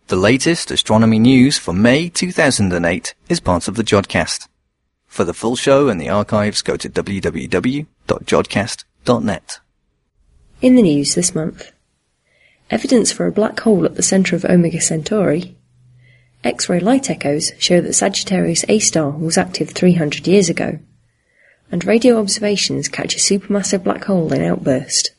The latest astronomy news for May 2008 is part of the Jodcast. For the full show and the archives, go to www.jodcast.net. In the news this month, evidence for a black hole at the centre of Omega Centauri, X-ray light echoes show that Sagittarius A star was active 300 years ago, and radio observations catch a supermassive black hole in outburst.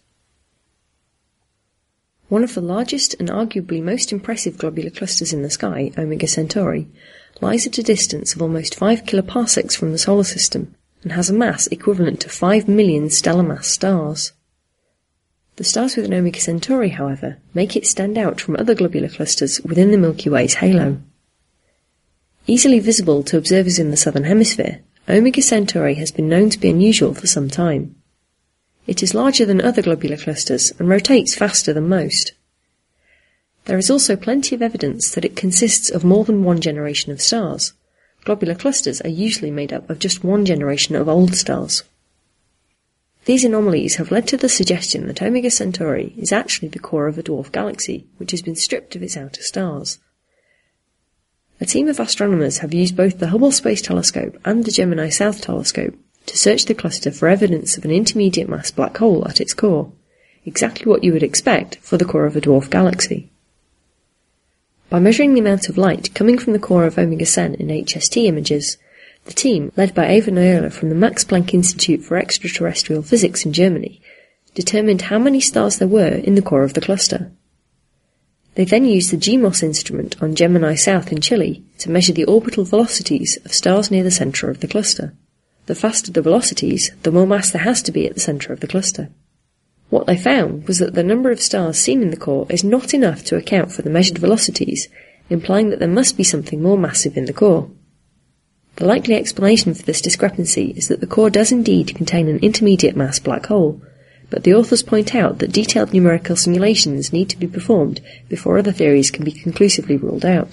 One of the largest and arguably most impressive globular clusters in the sky, Omega Centauri, lies at a distance of almost 5 kiloparsecs from the solar system and has a mass equivalent to 5 million stellar mass stars. The stars within Omega Centauri, however, make it stand out from other globular clusters within the Milky Way's halo. Easily visible to observers in the southern hemisphere, Omega Centauri has been known to be unusual for some time. It is larger than other globular clusters and rotates faster than most. There is also plenty of evidence that it consists of more than one generation of stars. Globular clusters are usually made up of just one generation of old stars. These anomalies have led to the suggestion that Omega Centauri is actually the core of a dwarf galaxy, which has been stripped of its outer stars. A team of astronomers have used both the Hubble Space Telescope and the Gemini South Telescope to search the cluster for evidence of an intermediate mass black hole at its core, exactly what you would expect for the core of a dwarf galaxy. By measuring the amount of light coming from the core of Omega Cen in HST images, the team, led by Eva Noyola from the Max Planck Institute for Extraterrestrial Physics in Germany, determined how many stars there were in the core of the cluster. They then used the GMOS instrument on Gemini South in Chile to measure the orbital velocities of stars near the centre of the cluster. The faster the velocities, the more mass there has to be at the centre of the cluster. What they found was that the number of stars seen in the core is not enough to account for the measured velocities, implying that there must be something more massive in the core. The likely explanation for this discrepancy is that the core does indeed contain an intermediate mass black hole, but the authors point out that detailed numerical simulations need to be performed before other theories can be conclusively ruled out.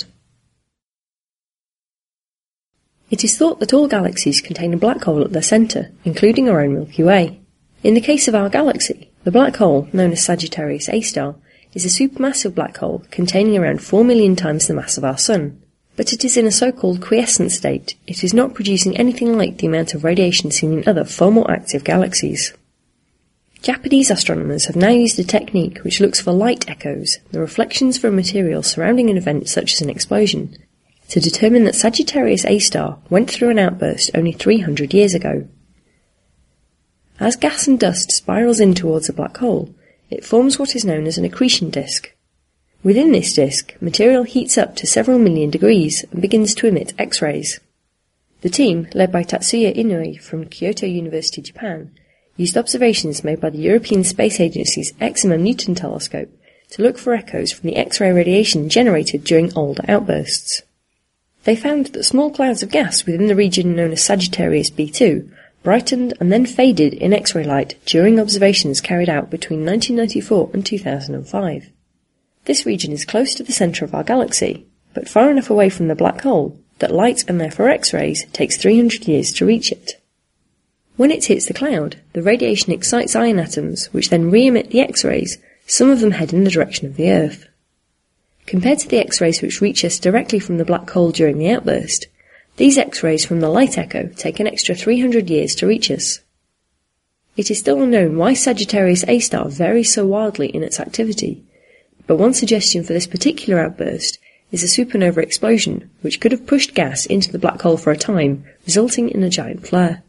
It is thought that all galaxies contain a black hole at their centre, including our own Milky Way. In the case of our galaxy, the black hole, known as Sagittarius A star, is a supermassive black hole containing around 4 million times the mass of our Sun. But it is in a so-called quiescent state. It is not producing anything like the amount of radiation seen in other, far more active galaxies. Japanese astronomers have now used a technique which looks for light echoes, the reflections of a material surrounding an event such as an explosion, to determine that Sagittarius A star went through an outburst only 300 years ago. As gas and dust spirals in towards a black hole, it forms what is known as an accretion disk. Within this disk, material heats up to several million degrees and begins to emit X-rays. The team, led by Tatsuya Inoue from Kyoto University, Japan, used observations made by the European Space Agency's Eximum Newton telescope to look for echoes from the X-ray radiation generated during old outbursts. They found that small clouds of gas within the region known as Sagittarius B2 brightened and then faded in X-ray light during observations carried out between 1994 and 2005. This region is close to the centre of our galaxy, but far enough away from the black hole that light and therefore X-rays takes 300 years to reach it. When it hits the cloud, the radiation excites ion atoms, which then re-emit the X-rays. Some of them head in the direction of the Earth. Compared to the X-rays which reach us directly from the black hole during the outburst, these X-rays from the light echo take an extra 300 years to reach us. It is still unknown why Sagittarius A star varies so wildly in its activity, but one suggestion for this particular outburst is a supernova explosion which could have pushed gas into the black hole for a time, resulting in a giant flare.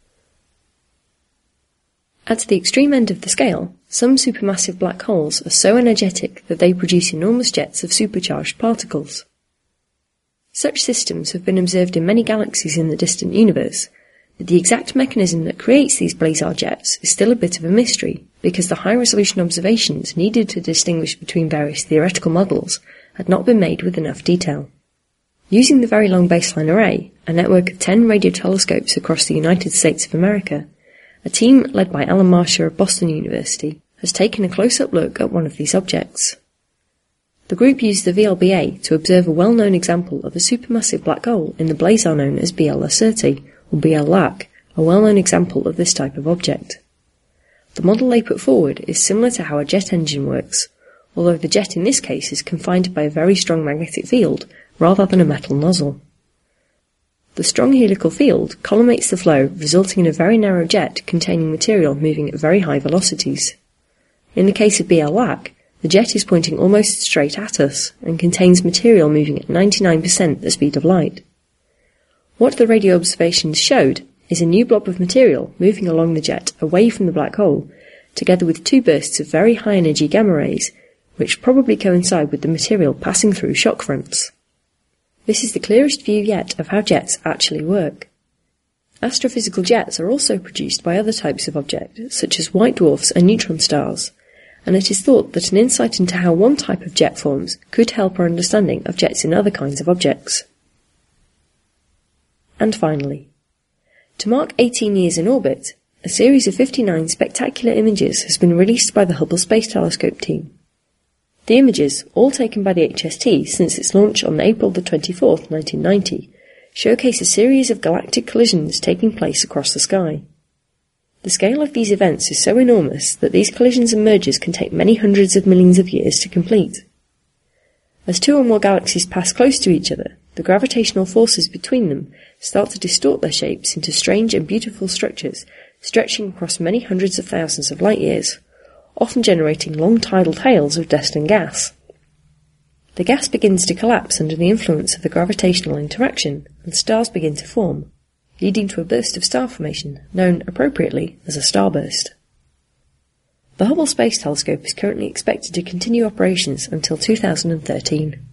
At the extreme end of the scale, some supermassive black holes are so energetic that they produce enormous jets of supercharged particles. Such systems have been observed in many galaxies in the distant universe, but the exact mechanism that creates these blazar jets is still a bit of a mystery, because the high-resolution observations needed to distinguish between various theoretical models had not been made with enough detail. Using the Very Long Baseline Array, a network of 10 radio telescopes across the United States of America, a team led by Alan Marshall of Boston University has taken a close-up look at one of these objects. The group used the VLBA to observe a well-known example of a supermassive black hole in the blazar known as BL Lacerti, or BL Lac, a well-known example of this type of object. The model they put forward is similar to how a jet engine works, although the jet in this case is confined by a very strong magnetic field rather than a metal nozzle. The strong helical field collimates the flow, resulting in a very narrow jet containing material moving at very high velocities. In the case of BL-LAC, the jet is pointing almost straight at us and contains material moving at 99% the speed of light. What the radio observations showed is a new blob of material moving along the jet away from the black hole, together with two bursts of very high-energy gamma rays, which probably coincide with the material passing through shock fronts. This is the clearest view yet of how jets actually work. Astrophysical jets are also produced by other types of objects, such as white dwarfs and neutron stars, and it is thought that an insight into how one type of jet forms could help our understanding of jets in other kinds of objects. And finally, to mark 18 years in orbit, a series of 59 spectacular images has been released by the Hubble Space Telescope team. The images, all taken by the HST since its launch on April the 24th, 1990, showcase a series of galactic collisions taking place across the sky. The scale of these events is so enormous that these collisions and mergers can take many hundreds of millions of years to complete. As two or more galaxies pass close to each other, the gravitational forces between them start to distort their shapes into strange and beautiful structures stretching across many hundreds of thousands of light years, often generating long tidal tails of dust and gas. The gas begins to collapse under the influence of the gravitational interaction, and stars begin to form, leading to a burst of star formation known appropriately as a starburst. The Hubble Space Telescope is currently expected to continue operations until 2013.